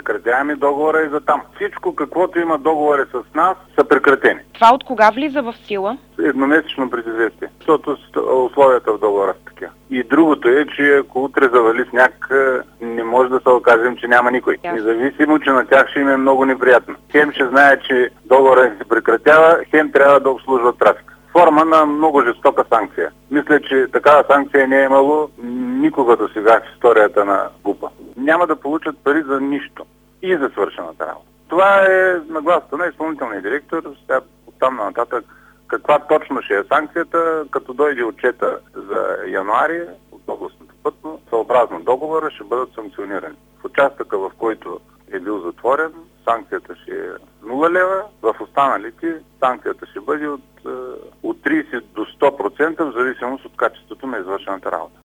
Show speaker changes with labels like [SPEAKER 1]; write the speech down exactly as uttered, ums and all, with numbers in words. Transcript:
[SPEAKER 1] прекратяваме договора и за там. Всичко, каквото има договори с нас, са прекратени.
[SPEAKER 2] Това от кога влиза в сила?
[SPEAKER 1] Едномесечно предизвестие, защото условията в договора са такива. И другото е, че ако утре завали сняг, не може да се окажем, че няма никой.
[SPEAKER 2] Ясно.
[SPEAKER 1] Независимо, че на тях ще им е много неприятно. Хем ще знае, че договорът се прекратява, хем трябва да обслужва трафик. Форма на много жестока санкция. Мисля, че такава санкция не е имало никога до сега в историята на ГУПа. Няма да получат пари за нищо и за свършената работа. Това е нагласата на изпълнителния директор. Сега оттам нататък каква точно ще е санкцията, като дойде отчета за януари от областното пътно, съобразно договора ще бъдат санкционирани. В участъка, в който е бил затворен, санкцията ще е нула лева, в останалите санкцията ще бъде от, от трийсет до сто процента в зависимост от качеството на извършената работа.